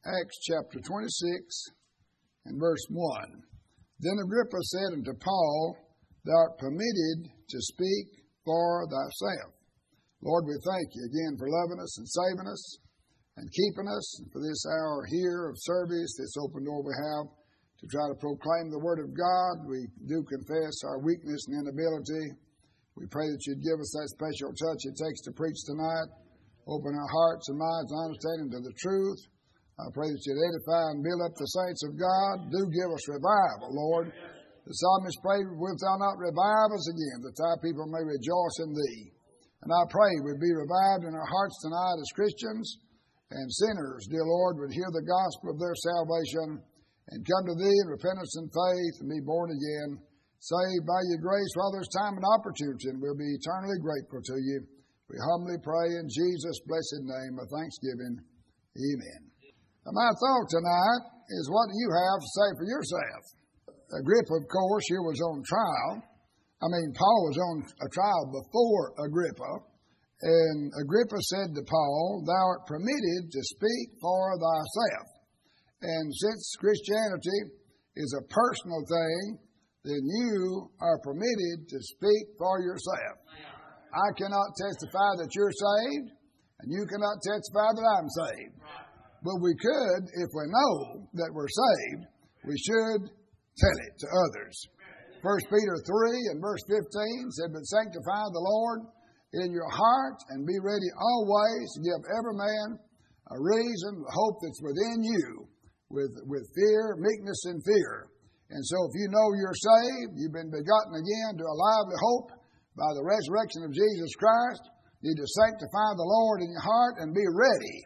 Acts chapter 26 and verse 1. Then Agrippa said unto Paul, Thou art permitted to speak for thyself. Lord, we thank you again for loving us and saving us and keeping us, and for this hour here of service, this open door we have to try to proclaim the Word of God. We do confess our weakness and inability. We pray that you'd give us that special touch it takes to preach tonight. Open our hearts and minds and understanding to the truth. I pray that you'd edify and build up the saints of God. Do give us revival, Lord. The psalmist prayed, Wilt thou not revive us again, that thy people may rejoice in thee? And I pray we'd be revived in our hearts tonight as Christians, and sinners, dear Lord, would hear the gospel of their salvation and come to thee in repentance and faith and be born again, saved by your grace while there's time and opportunity, and we'll be eternally grateful to you. We humbly pray in Jesus' blessed name of thanksgiving. Amen. Now, my thought tonight is, what do you have to say for yourself? Agrippa, of course, here was on trial. Paul was on a trial before Agrippa. And Agrippa said to Paul, Thou art permitted to speak for thyself. And since Christianity is a personal thing, then you are permitted to speak for yourself. I cannot testify that you're saved, and you cannot testify that I'm saved. But we could, if we know that we're saved, we should tell it to others. 1 Peter 3 and verse 15 said, But sanctify the Lord in your heart, and be ready always to give every man a reason, the hope that's within you, with fear, meekness, and fear. And so if you know you're saved, you've been begotten again to a lively hope by the resurrection of Jesus Christ, you need to sanctify the Lord in your heart and be ready.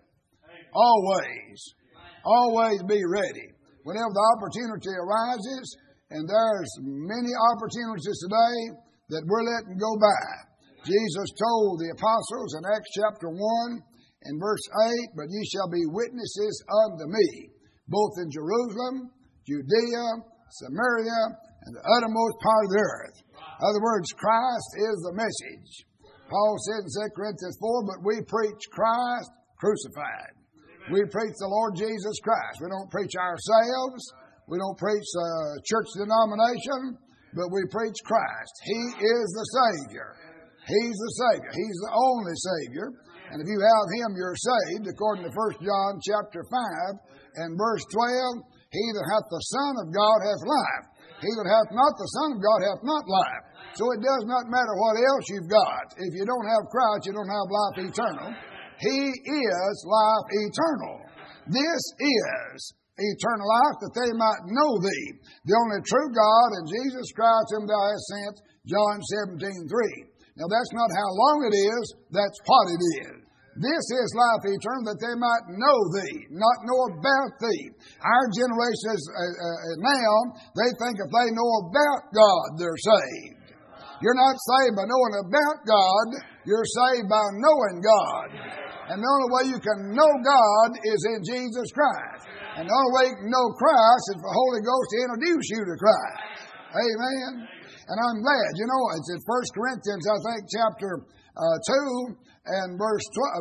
Always be ready. Whenever the opportunity arises, and there's many opportunities today that we're letting go by. Jesus told the apostles in Acts chapter 1 and verse 8, But ye shall be witnesses unto me, both in Jerusalem, Judea, Samaria, and the uttermost part of the earth. In other words, Christ is the message. Paul said in 2 Corinthians 4, But we preach Christ crucified. We preach the Lord Jesus Christ. We don't preach ourselves. We don't preach church denomination, but we preach Christ. He is the Savior. He's the Savior. He's the only Savior. And if you have Him, you're saved, according to 1 John chapter 5 and verse 12. He that hath the Son of God hath life. He that hath not the Son of God hath not life. So it does not matter what else you've got. If you don't have Christ, you don't have life eternal. He is life eternal. This is eternal life, that they might know thee, the only true God, and Jesus Christ whom thou hast sent, John 17:3. Now that's not how long it is, that's what it is. This is life eternal, that they might know thee, not know about thee. Our generation is now, they think if they know about God, they're saved. You're not saved by knowing about God, you're saved by knowing God. And the only way you can know God is in Jesus Christ. And the only way you can know Christ is for the Holy Ghost to introduce you to Christ. Amen. And I'm glad, it's in 1 Corinthians, I think, chapter 2 and verse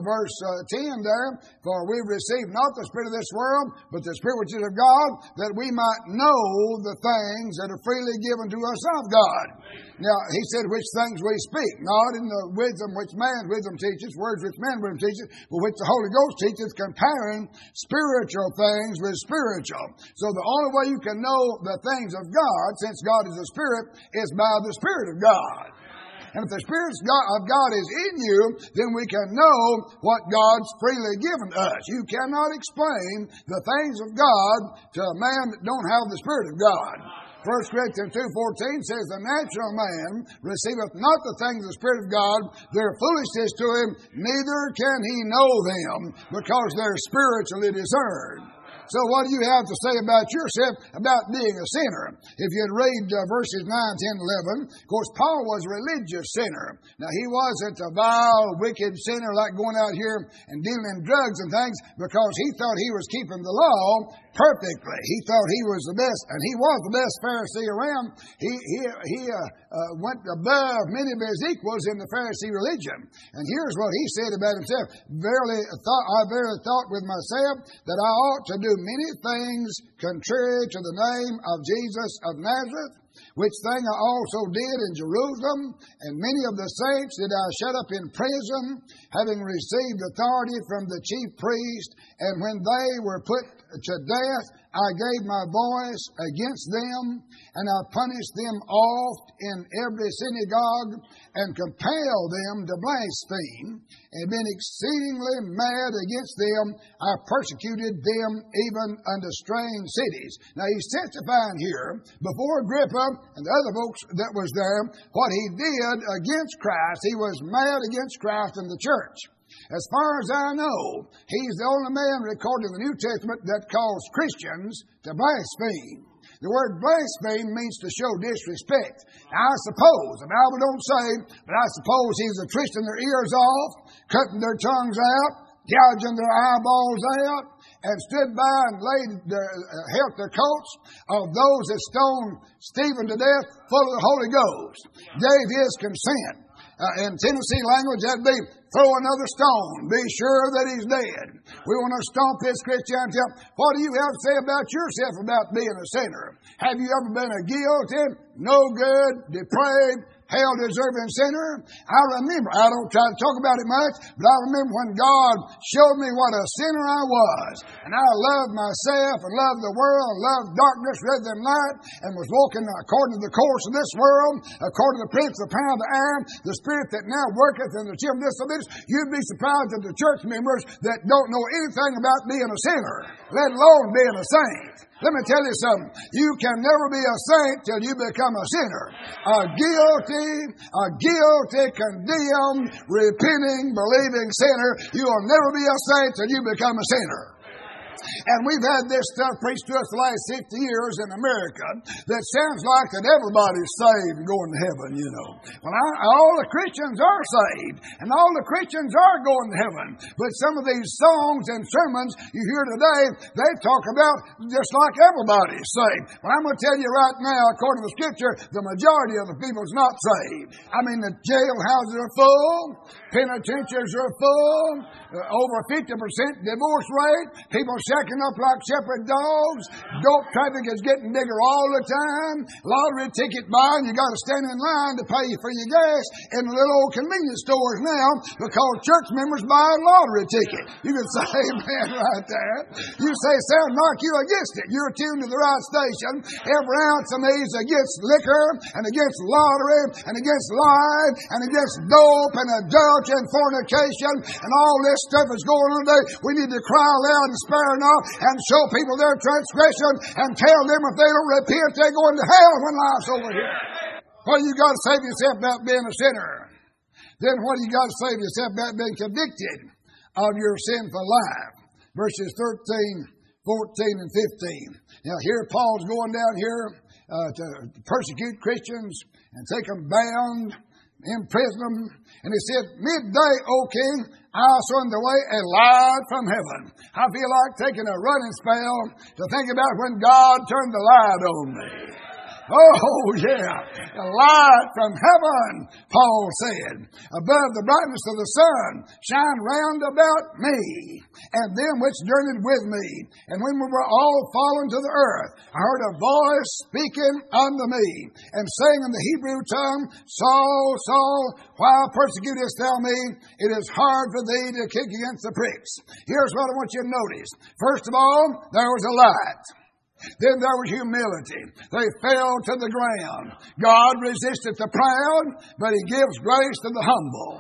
10 there. For we receive not the spirit of this world, but the Spirit which is of God, that we might know the things that are freely given to us of God. Now, he said, which things we speak, not in the wisdom which man's wisdom teaches, words which man's wisdom teaches, but which the Holy Ghost teaches, comparing spiritual things with spiritual. So the only way you can know the things of God, since God is a Spirit, is by the Spirit of God. And if the Spirit of God is in you, then we can know what God's freely given us. You cannot explain the things of God to a man that don't have the Spirit of God. 1 Corinthians 2:14 says, The natural man receiveth not the things of the Spirit of God, they're foolishness to him, neither can he know them, because they're spiritually discerned. So what do you have to say about yourself about being a sinner? If you'd read verses 9, 10, 11, of course, Paul was a religious sinner. Now, he wasn't a vile, wicked sinner like going out here and dealing in drugs and things because he thought he was keeping the law perfectly. He thought he was the best, and he was the best Pharisee around. He went above many of his equals in the Pharisee religion. And here's what he said about himself. I verily thought with myself that I ought to do many things contrary to the name of Jesus of Nazareth, which thing I also did in Jerusalem, and many of the saints did I shut up in prison, having received authority from the chief priest, and when they were put to death, I gave my voice against them, and I punished them oft in every synagogue, and compelled them to blaspheme, and being exceedingly mad against them, I persecuted them even unto strange cities. Now he's testifying here before Agrippa and the other folks that was there, what he did against Christ. He was mad against Christ and the church. As far as I know, he's the only man recorded in the New Testament that calls Christians to blaspheme. The word blaspheme means to show disrespect. Now, I suppose, the Bible don't say, but I suppose he's a twisting their ears off, cutting their tongues out, gouging their eyeballs out, and stood by and held the coats of those that stoned Stephen to death full of the Holy Ghost. Gave his consent. In Tennessee language, that'd be throw another stone. Be sure that he's dead. We want to stomp his Christianity up. What do you have to say about yourself about being a sinner? Have you ever been a guilty, no good, depraved, hell-deserving sinner? I remember, I don't try to talk about it much, but I remember when God showed me what a sinner I was. And I loved myself and loved the world and loved darkness rather than light and was walking according to the course of this world, according to the prince of the power of the air, the spirit that now worketh in the children of disobedience. You'd be surprised at the church members that don't know anything about being a sinner, let alone being a saint. Let me tell you something. You can never be a saint till you become a sinner. A guilty, condemned, repenting, believing sinner. You will never be a saint till you become a sinner. And we've had this stuff preached to us the last 50 years in America that sounds like that everybody's saved and going to heaven, you know. Well, all the Christians are saved, and all the Christians are going to heaven. But some of these songs and sermons you hear today, they talk about just like everybody's saved. Well, I'm going to tell you right now, according to the Scripture, the majority of the people is not saved. I mean, the jailhouses are full, penitentiaries are full, over 50% divorce rate, people shacking up like shepherd dogs, dope traffic is getting bigger all the time, lottery ticket buying, you got to stand in line to pay for your gas in the little old convenience stores now because church members buy a lottery ticket. You can say amen right there. You say, sound like you against it. You're tuned to the right station. Every ounce of me is against liquor and against lottery and against lying and against dope and adultery and fornication and all this stuff is going on today. We need to cry loud and spare not and show people their transgression and tell them if they don't repent, they go into hell when life's over here. What do you got to save yourself about being a sinner? Then what do you got to save yourself about being convicted of your sinful life? Verses 13, 14, and 15. Now here Paul's going down here to persecute Christians and take them bound, imprison them. And he said, midday, O king, I saw in the way a light from heaven. I feel like taking a running spell to think about when God turned the light on me. Oh, yeah. A light from heaven, Paul said, above the brightness of the sun, shine round about me, and them which journeyed with me. And when we were all fallen to the earth, I heard a voice speaking unto me, and saying in the Hebrew tongue, Saul, Saul, why persecutest thou me? It is hard for thee to kick against the pricks. Here's what I want you to notice. First of all, there was a light. Then there was humility. They fell to the ground. God resisteth the proud, but He gives grace to the humble.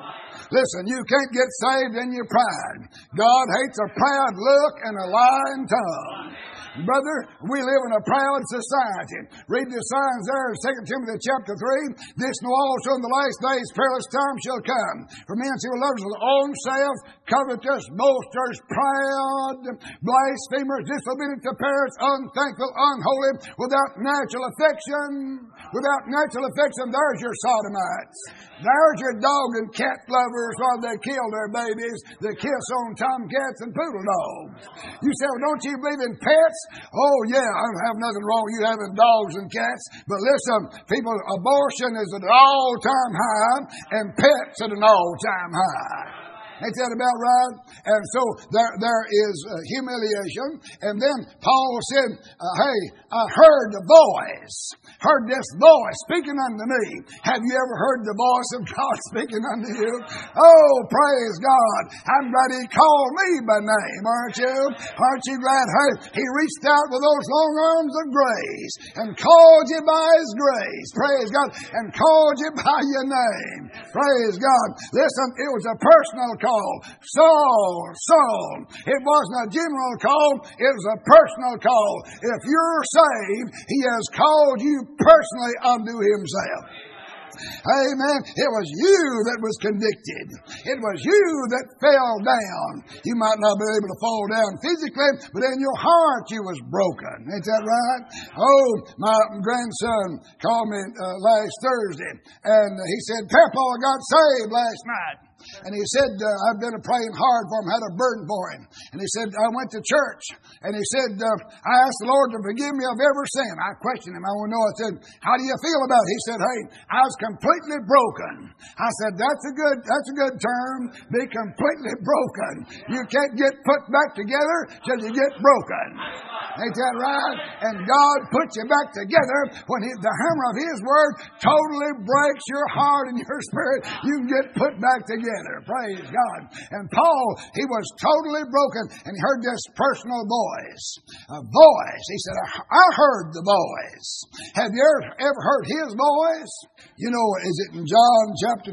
Listen, you can't get saved in your pride. God hates a proud look and a lying tongue. Brother, we live in a proud society. Read the signs there in 2 Timothy chapter 3. This know also in the last days perilous times shall come. For men who are lovers of their own self, covetous, boasters, proud, blasphemers, disobedient to parents, unthankful, unholy, without natural affection. Without natural affection, there's your sodomites. There's your dog and cat lovers while they kill their babies. They kiss on tomcats and poodle dogs. You say, well, don't you believe in pets? Oh, yeah, I don't have nothing wrong with you having dogs and cats. But listen, people, abortion is at an all-time high and pets at an all-time high. Ain't that about right? And so there is humiliation. And then Paul said, hey, I heard the voice. Heard this voice speaking unto me. Have you ever heard the voice of God speaking unto you? Oh, praise God. I'm glad He called me by name, aren't you? Aren't you glad? Hey, He reached out with those long arms of grace and called you by His grace. Praise God. And called you by your name. Praise God. Listen, it was a personal call. Saul, Saul. It wasn't a general call. It was a personal call. If you're saved, He has called you personally unto Himself. Amen. It was you that was convicted. It was you that fell down. You might not be able to fall down physically, but in your heart you was broken. Ain't that right? Oh, my grandson called me last Thursday, and he said, Papa, I got saved last night. And he said, I've been praying hard for him, had a burden for him. And he said, I went to church. And he said, I asked the Lord to forgive me of every sin. I questioned him. I want to know. I said, how do you feel about it? He said, hey, I was completely broken. I said, that's a good term. Be completely broken. You can't get put back together till you get broken. Ain't that right? And God puts you back together when the hammer of His Word totally breaks your heart and your spirit. You can get put back together. Praise God. And Paul, he was totally broken, and he heard this personal voice. A voice. He said, I heard the voice. Have you ever heard His voice? You know, is it in John chapter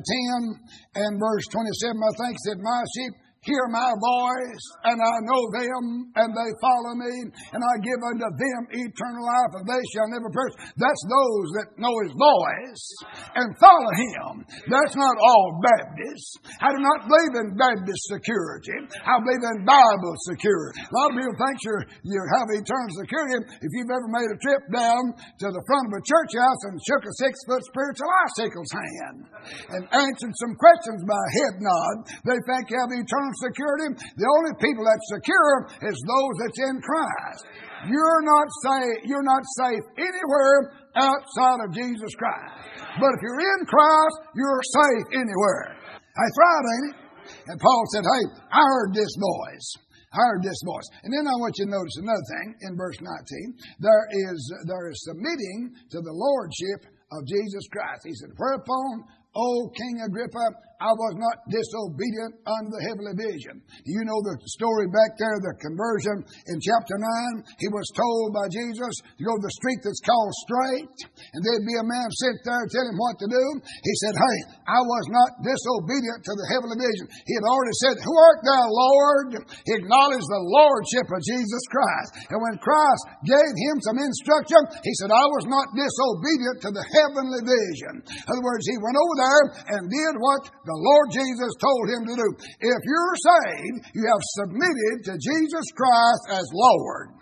10 and verse 27, I think, said, my sheep hear my voice, and I know them, and they follow me, and I give unto them eternal life, and they shall never perish. That's those that know His voice and follow Him. That's not all Baptists. I do not believe in Baptist security. I believe in Bible security. A lot of people think you have eternal security if you've ever made a trip down to the front of a church house and shook a 6-foot spiritual icicle's hand and answered some questions by a head nod. They think you have eternal security. The only people that's secure is those that's in Christ. You're not safe anywhere outside of Jesus Christ. But if you're in Christ, you're safe anywhere. That's right, ain't it? And Paul said, hey, I heard this voice. I heard this voice. And then I want you to notice another thing in verse 19. There is submitting to the lordship of Jesus Christ. He said, whereupon, O King Agrippa, I was not disobedient unto the heavenly vision. You know the story back there, the conversion in chapter 9. He was told by Jesus to go to the street that's called Straight, and there'd be a man sit there and tell him what to do. He said, hey, I was not disobedient to the heavenly vision. He had already said, who art thou, Lord? He acknowledged the lordship of Jesus Christ. And when Christ gave him some instruction, he said, I was not disobedient to the heavenly vision. In other words, he went over there and did what the Lord Jesus told him to do. If you're saved, you have submitted to Jesus Christ as Lord.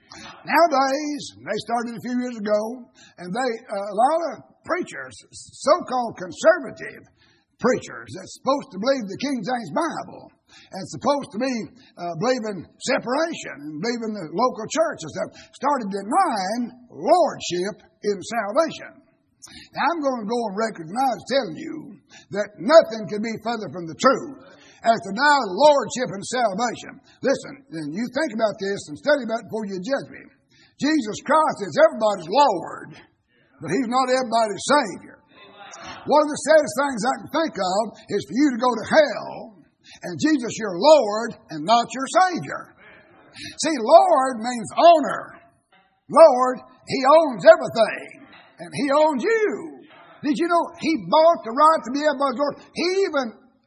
Nowadays, they started a few years ago, and a lot of preachers, so-called conservative preachers, that's supposed to believe the King James Bible and supposed to be believing separation and believing the local church and stuff, started denying lordship in salvation. Now, I'm going to go on record tonight telling you that nothing can be further from the truth as to deny lordship and salvation. Listen, and you think about this and study about it before you judge me. Jesus Christ is everybody's Lord, but He's not everybody's Savior. One of the saddest things I can think of is for you to go to hell and Jesus your Lord and not your Savior. See, Lord means owner. Lord, He owns everything. And He owns you. Did you know He bought the right to be everybody's Lord? He even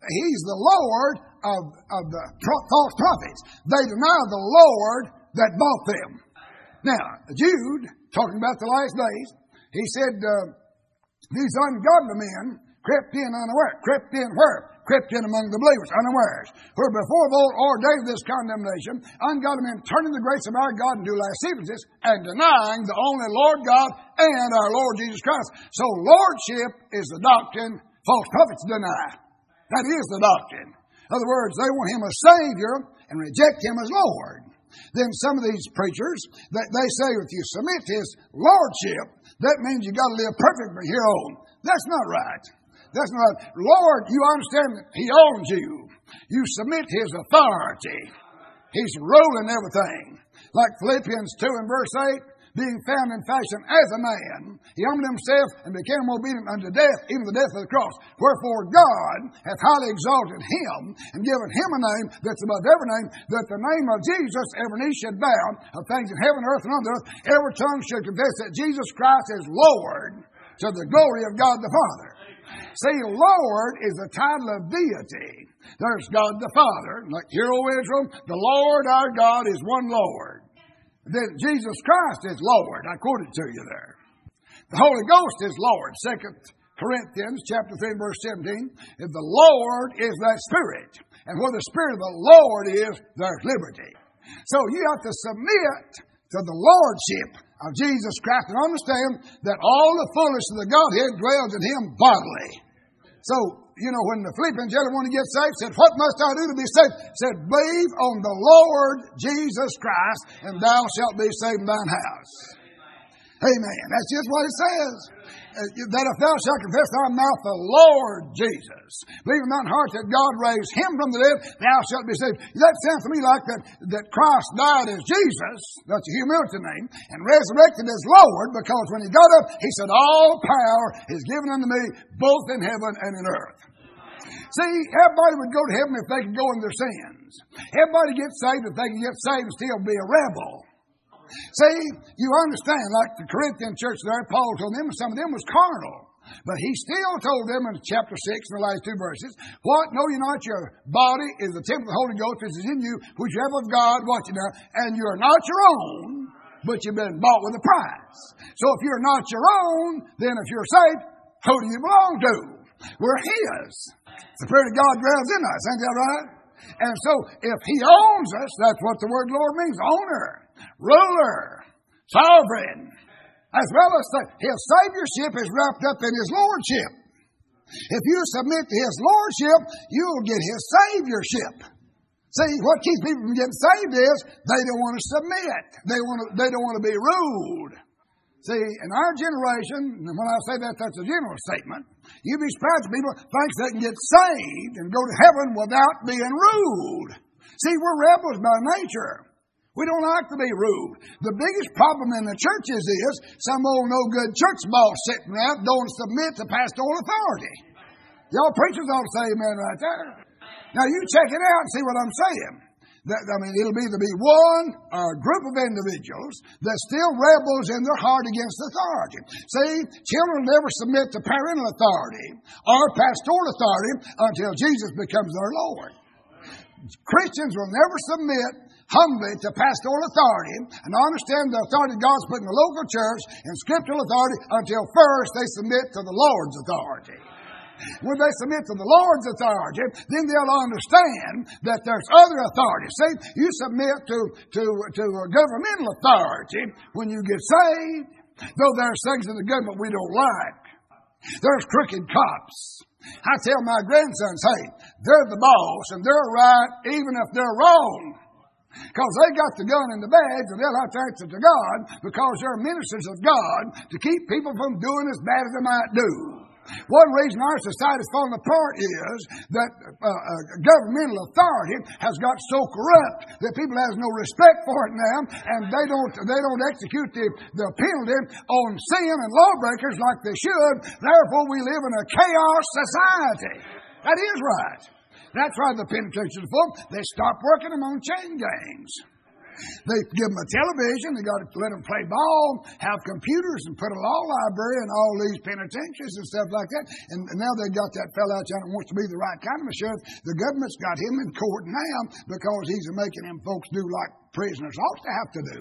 He's the Lord of the false prophets. They deny the Lord that bought them. Now, Jude, talking about the last days, he said, these ungodly men crept in unaware. Crept in where? Crept in among the believers, unawares. Where before of old ordained this condemnation, ungodly men turning the grace of our God into lasciviousness and denying the only Lord God and our Lord Jesus Christ. So lordship is the doctrine false prophets deny. That is the doctrine. In other words, they want Him as Savior and reject Him as Lord. Then some of these preachers, they say if you submit to His lordship, that means you got to live perfect from here on. That's not right. That's not right. Lord, you understand that He owns you. You submit to His authority. He's ruling everything. Like Philippians 2 and verse 8, being found in fashion as a man, He humbled Himself and became obedient unto death, even the death of the cross. Wherefore God hath highly exalted Him and given Him a name that's above every name, that the name of Jesus every knee should bow, of things in heaven, earth, and under earth, every tongue should confess that Jesus Christ is Lord, to the glory of God the Father. See, Lord is the title of deity. There's God the Father. Like, hear, O Israel, the Lord our God is one Lord. Then Jesus Christ is Lord. I quoted to you there. The Holy Ghost is Lord. 2 Corinthians chapter 3 verse 17. If the Lord is that Spirit, and where the Spirit of the Lord is, there's liberty. So you have to submit to the Lordship of Jesus Christ and understand that all the fullness of the Godhead dwells in Him bodily. So, you know, when the Philippians jailer wanted to get saved, said, what must I do to be saved? Said, believe on the Lord Jesus Christ, and thou shalt be saved in thine house. Amen. That's just what it says. That if thou shalt confess thy mouth the Lord Jesus, believe in thine heart that God raised Him from the dead, thou shalt be saved. That sounds to me like that Christ died as Jesus, that's a humility name, and resurrected as Lord, because when He got up, He said, all power is given unto me, both in heaven and in earth. See, everybody would go to heaven if they could go in their sins. Everybody gets saved if they can get saved and still be a rebel. See, you understand, like the Corinthian church there, Paul told them, some of them was carnal. But he still told them in chapter 6, in the last 2 verses, what? Know you not your body is the temple of the Holy Ghost which is in you, which you have of God, watch it now, and you are not your own, but you've been bought with a price. So if you're not your own, then if you're saved, who do you belong to? We're His. The Spirit of God dwells in us, ain't that right? And so if He owns us, that's what the word Lord means, owner, ruler, sovereign, as well as His Saviorship is wrapped up in His Lordship. If you submit to His Lordship, you'll get His Saviorship. See, what keeps people from getting saved is they don't want to submit. They don't want to be ruled. See, in our generation, and when I say that, that's a general statement, you'd be surprised people think they can get saved and go to heaven without being ruled. See, we're rebels by nature. We don't like to be ruled. The biggest problem in the churches is some old no-good church boss sitting around don't submit to pastoral authority. Y'all preachers ought to say amen right there. Now you check it out and see what I'm saying. It'll either be one or a group of individuals that still rebels in their heart against authority. See, children never submit to parental authority or pastoral authority until Jesus becomes their Lord. Christians will never submit humbly to pastoral authority and understand the authority God's put in the local church and scriptural authority until first they submit to the Lord's authority. When they submit to the Lord's authority, then they'll understand that there's other authority. See, you submit to a governmental authority when you get saved, though there's things in the government we don't like. There's crooked cops. I tell my grandsons, hey, they're the boss and they're right even if they're wrong. Because they got the gun and the badge and they'll have to answer to God because they're ministers of God to keep people from doing as bad as they might do. One reason our society's falling apart is that governmental authority has got so corrupt that people have no respect for it now, and they don't execute the penalty on sin and lawbreakers like they should. Therefore, we live in a chaos society. That is right. That's why the penitentiaries are full. They stop working them on chain gangs. They give them a television. They got to let them play ball, have computers, and put a law library in all these penitentiaries and stuff like that. And now they got that fella out there that wants to be the right kind of a sheriff. The government's got him in court now because he's making them folks do like prisoners ought to have to do.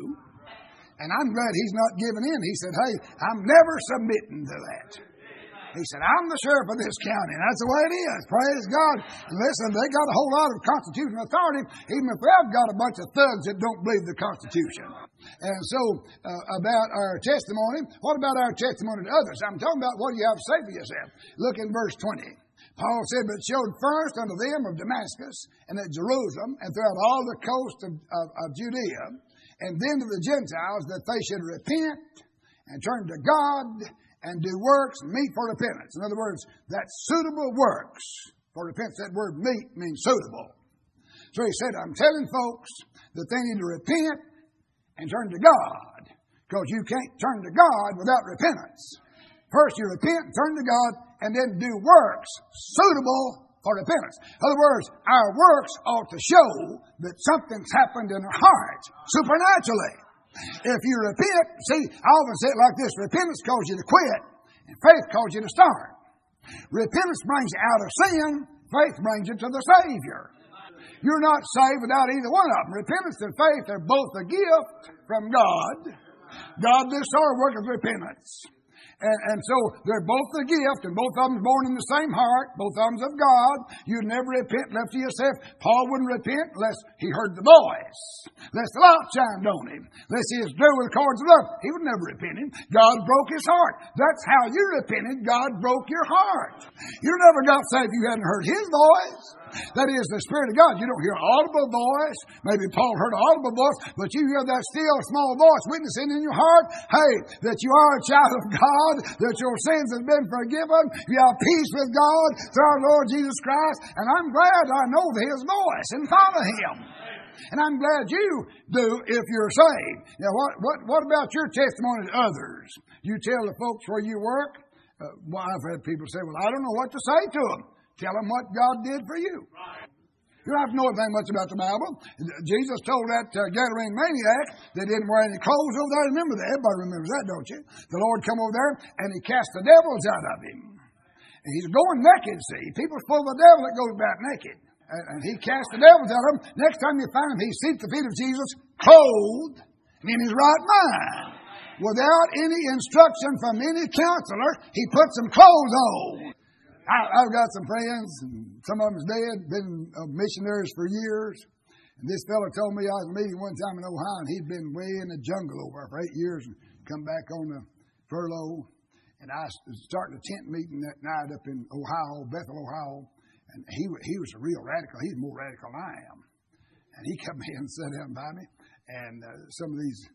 And I'm glad he's not giving in. He said, hey, I'm never submitting to that. He said, I'm the sheriff of this county. And that's the way it is. Praise God. And listen, they got a whole lot of constitutional authority, even if they've got a bunch of thugs that don't believe the Constitution. And so, about our testimony, what about our testimony to others? I'm talking about what you have to say for yourself. Look in verse 20. Paul said, but showed first unto them of Damascus and at Jerusalem and throughout all the coast of Judea, and then to the Gentiles, that they should repent and turn to God and do works meet for repentance. In other words, that suitable works for repentance. That word meet means suitable. So he said, I'm telling folks that they need to repent and turn to God, because you can't turn to God without repentance. First you repent, turn to God, and then do works suitable for repentance. In other words, our works ought to show that something's happened in our hearts supernaturally. If you repent, see, I often say it like this: repentance calls you to quit, and faith calls you to start. Repentance brings you out of sin, faith brings you to the Savior. You're not saved without either one of them. Repentance and faith are both a gift from God. God does our work of repentance. And so they're both a gift, and both of them born in the same heart. Both of them's of God. You'd never repent left to yourself. Paul wouldn't repent unless he heard the voice, unless the light shined on him, unless he was drew with cords of love. He would never repent him. God broke his heart. That's how you repented. God broke your heart. You never got saved if you hadn't heard his voice. That is the Spirit of God. You don't hear an audible voice. Maybe Paul heard an audible voice, but you hear that still small voice witnessing in your heart, hey, that you are a child of God, that your sins have been forgiven, you have peace with God through our Lord Jesus Christ, and I'm glad I know his voice and follow him. And I'm glad you do if you're saved. Now, what about your testimony to others? You tell the folks where you work? Well, I've had people say, well, I don't know what to say to them. Tell them what God did for you. You don't have to know anything much about the Bible. Jesus told that Gadarene maniac that didn't wear any clothes over there. Remember that. Everybody remembers that, don't you? The Lord come over there and he cast the devils out of him. And he's going naked, see. People's full of the devil that goes about naked. And he cast the devils out of him. Next time you find him, he seats at the feet of Jesus, clothed and in his right mind. Without any instruction from any counselor, he puts some clothes on. I've got some friends, and some of them's dead, been missionaries for years. And this fellow told me, I was meeting one time in Ohio, and he'd been way in the jungle over for 8 years and come back on the furlough. And I was starting a tent meeting that night up in Ohio, Bethel, Ohio. And he was a real radical. He's more radical than I am. And he come in and sat down by me. And some of these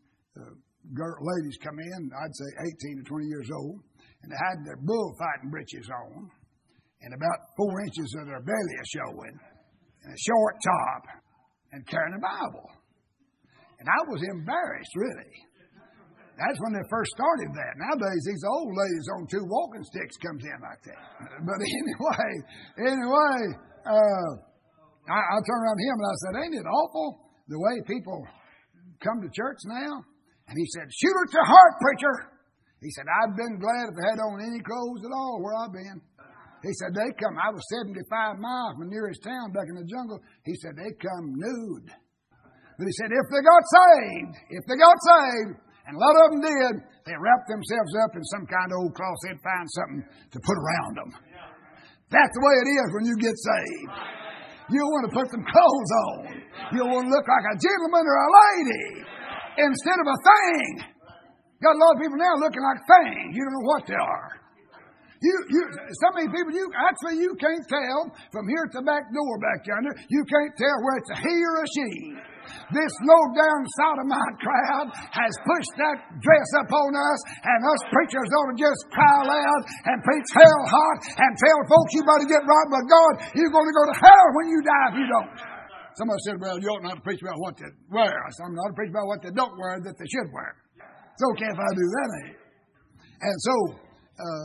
ladies come in, I'd say 18 to 20 years old. And they had their bullfighting breeches on. And about 4 inches of their belly is showing, and a short top, and carrying a Bible. And I was embarrassed, really. That's when they first started that. Nowadays, these old ladies on 2 walking sticks comes in like that. But anyway, I turned around to him and I said, ain't it awful the way people come to church now? And he said, shoot her to heart, preacher. He said, I've been glad if I had on any clothes at all where I've been. He said, they come, I was 75 miles from the nearest town back in the jungle. He said, they come nude. But he said, if they got saved, and a lot of them did, they wrapped themselves up in some kind of old cloth. They'd find something to put around them. That's the way it is when you get saved. You want to put some clothes on. You want to look like a gentleman or a lady instead of a thing. Got a lot of people now looking like things. You don't know what they are. Some of these people, you can't tell from here to the back door back yonder. You can't tell where it's a he or a she. This low-down sodomite crowd has pushed that dress up on us, and us preachers ought to just cry loud and preach hell hot and tell folks you better get right with God. You're going to go to hell when you die if you don't. Somebody said, well, you ought not to preach about what they wear. I said, I'm not to preach about what they don't wear that they should wear. It's okay if I do that, ain't it? And so,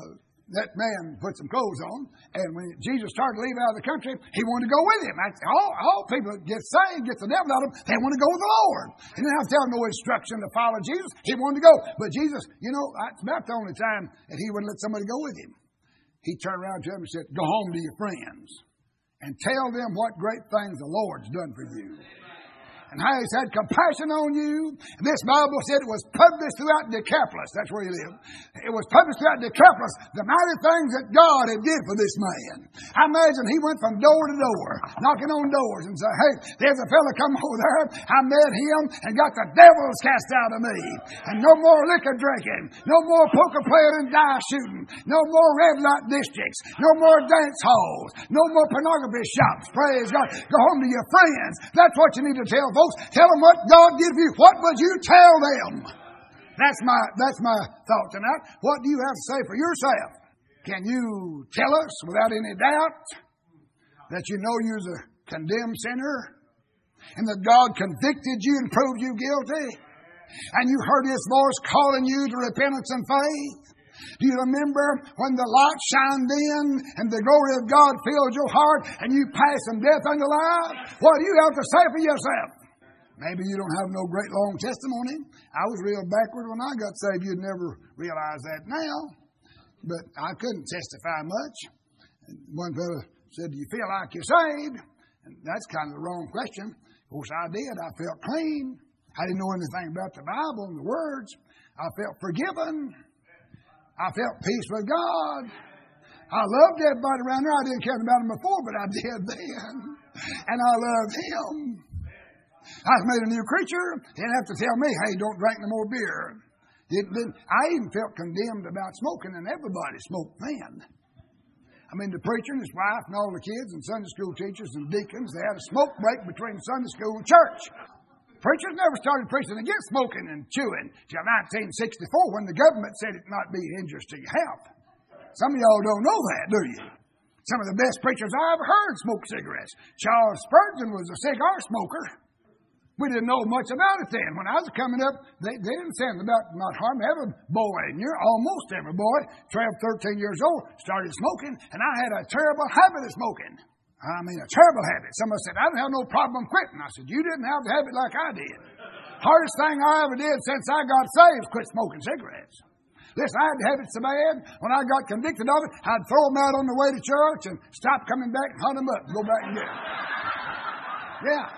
that man put some clothes on, and when Jesus started to leave out of the country, he wanted to go with him. All people that get saved, get the devil out of them, they want to go with the Lord. He didn't have to tell them no instruction to follow Jesus. He wanted to go. But Jesus, that's about the only time that he would let somebody go with him. He turned around to them and said, go home to your friends and tell them what great things the Lord's done for you. And how he's had compassion on you. This Bible said it was published throughout Decapolis. That's where he lived. It was published throughout Decapolis, the mighty things that God had did for this man. I imagine he went from door to door, knocking on doors and said, hey, there's a fella come over there. I met him and got the devils cast out of me. And no more liquor drinking. No more poker playing and die shooting. No more red light districts. No more dance halls. No more pornography shops. Praise God. Go home to your friends. That's what you need to tell folks. Tell them what God gives you. What would you tell them? That's my thought tonight. What do you have to say for yourself? Can you tell us without any doubt that you know you're a condemned sinner and that God convicted you and proved you guilty? And you heard His voice calling you to repentance and faith? Do you remember when the light shined in and the glory of God filled your heart and you passed from death unto life? What do you have to say for yourself? Maybe you don't have no great long testimony. I was real backward when I got saved. You'd never realize that now. But I couldn't testify much. One fellow said, do you feel like you're saved? And that's kind of the wrong question. Of course, I did. I felt clean. I didn't know anything about the Bible and the words. I felt forgiven. I felt peace with God. I loved everybody around there. I didn't care about them before, but I did then. And I loved Him. I was made a new creature. He didn't have to tell me, hey, don't drink no more beer. I even felt condemned about smoking, and everybody smoked then. I mean, the preacher and his wife and all the kids and Sunday school teachers and deacons, they had a smoke break between Sunday school and church. Preachers never started preaching against smoking and chewing till 1964 when the government said it not be injurious to your health. Some of y'all don't know that, do you? Some of the best preachers I ever heard smoked cigarettes. Charles Spurgeon was a cigar smoker. We didn't know much about it then. When I was coming up, they didn't say anything about not harming. Every boy, and almost every boy, 12, 13 years old, started smoking, and I had a terrible habit of smoking. I mean, a terrible habit. Somebody said, I didn't have no problem quitting. I said, you didn't have the habit like I did. Hardest thing I ever did since I got saved was quit smoking cigarettes. Listen, I had the habit so bad, when I got convicted of it, I'd throw them out on the way to church and stop coming back and hunt them up and go back and get them. Yeah.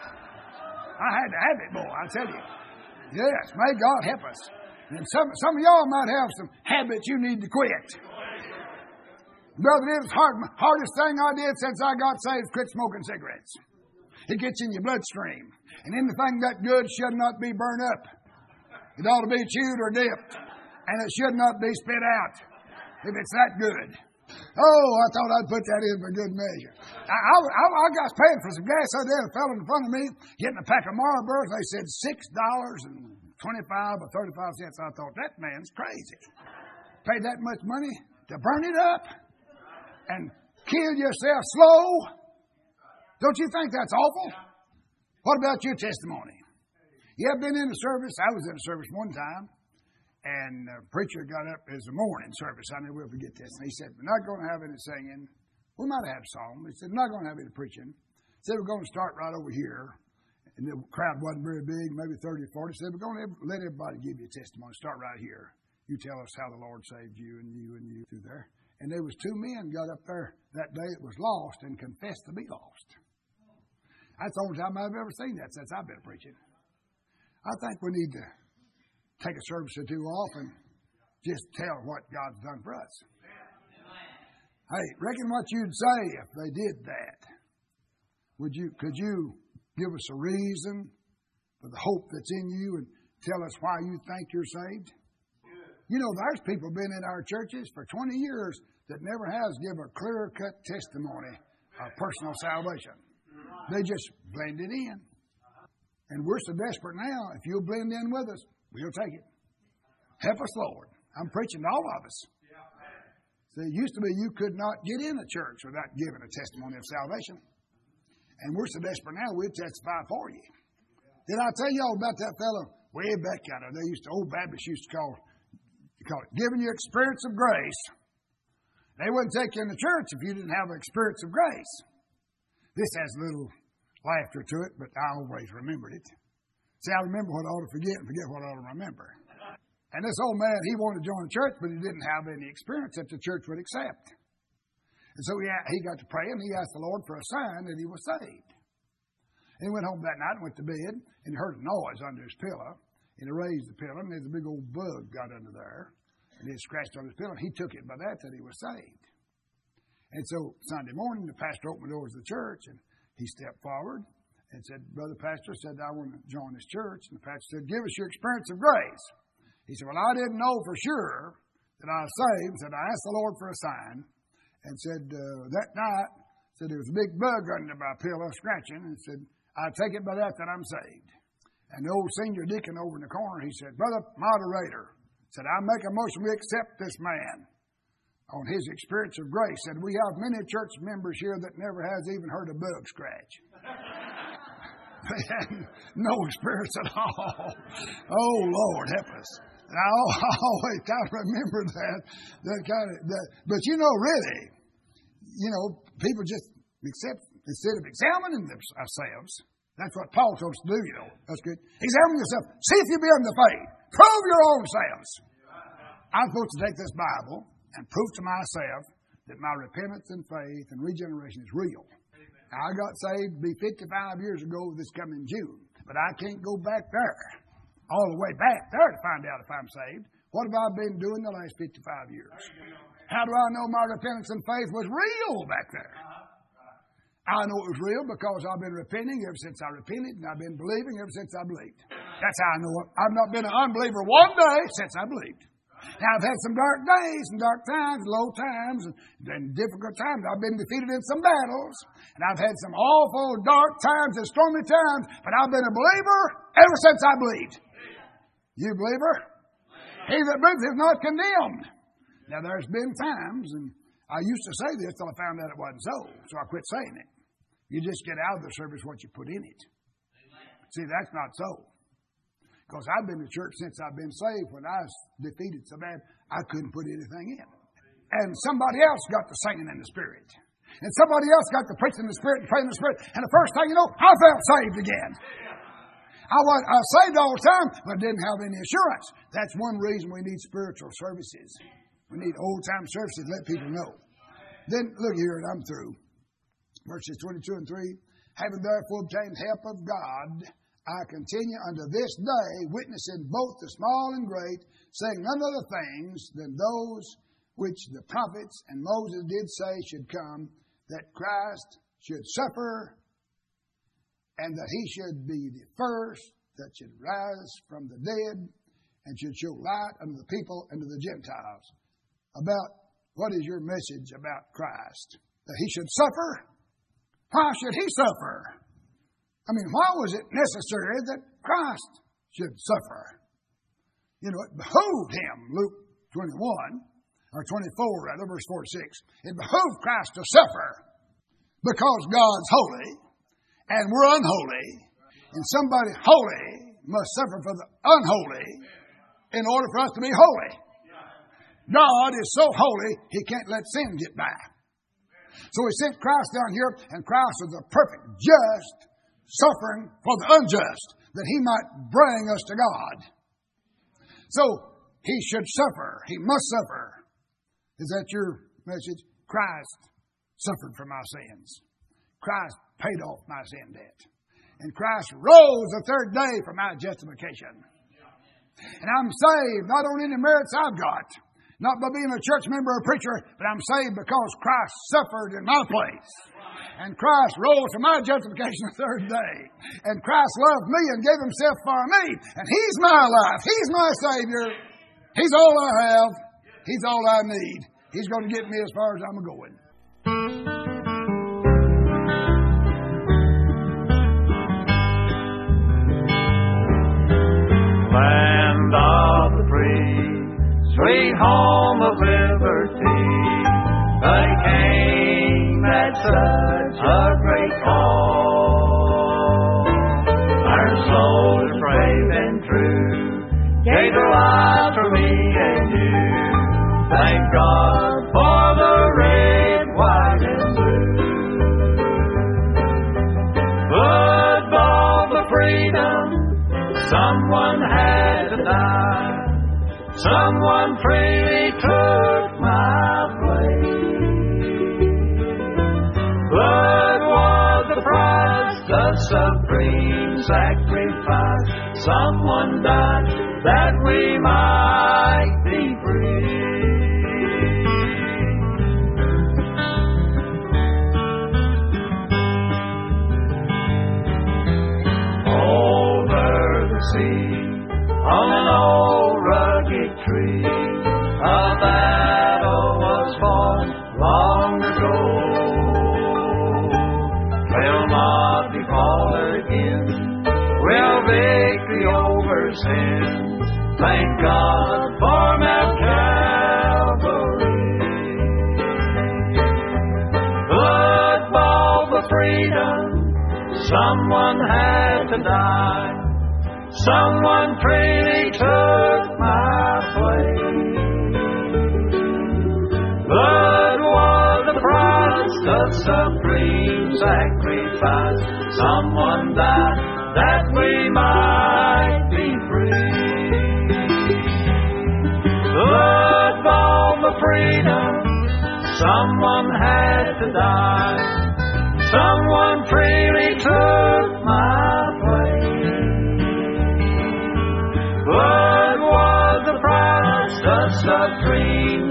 I had to have it, boy, I tell you. Yes, may God help us. And some of y'all might have some habits you need to quit. Brother, it was hardest thing I did since I got saved, quit smoking cigarettes. It gets in your bloodstream. And anything that good should not be burned up. It ought to be chewed or dipped. And it should not be spit out if it's that good. Oh, I thought I'd put that in for good measure. I got paying for some gas out there. A fellow in front of me getting a pack of Marlboros. They said $6.25 or 35 cents. I thought, that man's crazy. Pay that much money to burn it up and kill yourself slow. Don't you think that's awful? What about your testimony? You have been in the service. I was in a service one time. And the preacher got up as a morning service. I never will forget this. And he said, we're not going to have any singing. We might have a song. He said, we're not going to have any preaching. He said, we're going to start right over here. And the crowd wasn't very big, maybe 30 or 40. He said, we're going to let everybody give you a testimony. Start right here. You tell us how the Lord saved you and you through there. And there was two men got up there that day that was lost and confessed to be lost. That's the only time I've ever seen that since I've been preaching. I think we need to take a service or two off and just tell what God's done for us. Hey, reckon what you'd say if they did that. Could you give us a reason for the hope that's in you and tell us why you think you're saved? You know, there's people been in our churches for 20 years that never has given a clear-cut testimony of personal salvation. They just blended in. And we're so desperate now, if you'll blend in with us, we'll take it. Help us, Lord. I'm preaching to all of us. See, it used to be you could not get in a church without giving a testimony of salvation. And we're so desperate now, we'll testify for you. Did I tell you all about that fellow way back out there? Old Baptists used to call it giving you experience of grace They wouldn't take you in the church if you didn't have an experience of grace. This has a little laughter to it, but I always remembered it. See, I remember what I ought to forget and forget what I ought to remember. And this old man, he wanted to join the church, but he didn't have any experience that the church would accept. And so he got to praying. He asked the Lord for a sign that he was saved. And he went home that night and went to bed, and he heard a noise under his pillow. And he raised the pillow, and there's a big old bug got under there. And he scratched on his pillow, and he took it by that he was saved. And so Sunday morning, the pastor opened the doors of the church, and he stepped forward and said, Brother Pastor, said, I want to join this church. And the pastor said, give us your experience of grace. He said, well, I didn't know for sure that I was saved. Said, I asked the Lord for a sign. And said, that night, said, there was a big bug under my pillow scratching. And said, I take it by that I'm saved. And the old senior deacon over in the corner, he said, Brother Moderator, said, I make a motion we accept this man on his experience of grace. Said, we have many church members here that never has even heard a bug scratch. They had no experience at all. Oh, Lord, help us. And I always kind of remember that but really, people just accept, instead of examining ourselves. That's what Paul told us to do, That's good. Examine yourself. See if you be in the faith. Prove your own selves. I'm supposed to take this Bible and prove to myself that my repentance and faith and regeneration is real. Now, I got saved 55 years ago this coming June, but I can't go back there, all the way back there to find out if I'm saved. What have I been doing the last 55 years? How do I know my repentance and faith was real back there? I know it was real because I've been repenting ever since I repented, and I've been believing ever since I believed. That's how I know it. I've not been an unbeliever one day since I believed. Now, I've had some dark days and dark times, low times, and difficult times. I've been defeated in some battles, and I've had some awful dark times and stormy times, but I've been a believer ever since I believed. You believer? He that believes is not condemned. Now, there's been times, and I used to say this till I found out it wasn't so I quit saying it. You just get out of the service what you put in it. See, that's not so. Because I've been to church since I've been saved. When I was defeated so bad, I couldn't put anything in. And somebody else got the singing in the Spirit. And somebody else got the preaching in the Spirit and praying in the Spirit. And the first thing you know, I felt saved again. I was saved all the time, but didn't have any assurance. That's one reason we need spiritual services. We need old-time services to let people know. Then, look here, and I'm through. Verses 22 and 3. Having therefore obtained help of God, I continue unto this day, witnessing both the small and great, saying none other things than those which the prophets and Moses did say should come, that Christ should suffer, and that he should be the first that should rise from the dead, and should show light unto the people and to the Gentiles. About what is your message about Christ? That he should suffer? Why should he suffer? I mean, why was it necessary that Christ should suffer? It behooved him, Luke 21, or 24 rather, verse 46. It behooved Christ to suffer because God's holy and we're unholy. And somebody holy must suffer for the unholy in order for us to be holy. God is so holy, he can't let sin get by. So he sent Christ down here, and Christ is the perfect just, suffering for the unjust, that he might bring us to God. So he should suffer. He must suffer. Is that your message? Christ suffered for my sins. Christ paid off my sin debt. And Christ rose the third day for my justification. And I'm saved not on any merits I've got, not by being a church member or preacher, but I'm saved because Christ suffered in my place. And Christ rose for my justification the third day. And Christ loved me and gave himself for me. And he's my life. He's my Savior. He's all I have. He's all I need. He's going to get me as far as I'm going. Land of the free, sweet home of liberty, they came at such a great call. Our souls are brave and true, gave their lives for me and you. Thank God for the to die. Someone freely took my place. Blood was the price, the supreme sacrifice. Someone died that we might be free. On an old rugged tree, a battle was fought long ago. Will not be fought again. Will victory over sin? Thank God for Mount Calvary. Blood bought the freedom. Someone had to die. Someone freely took my place. Blood was the price, the supreme sacrifice. Someone died that we might be free. Blood bought the freedom. Someone had to die. Someone freely took my place. Blood was the price, the supreme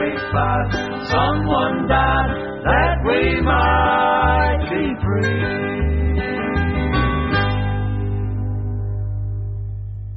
sacrifice. Someone died that we might be free.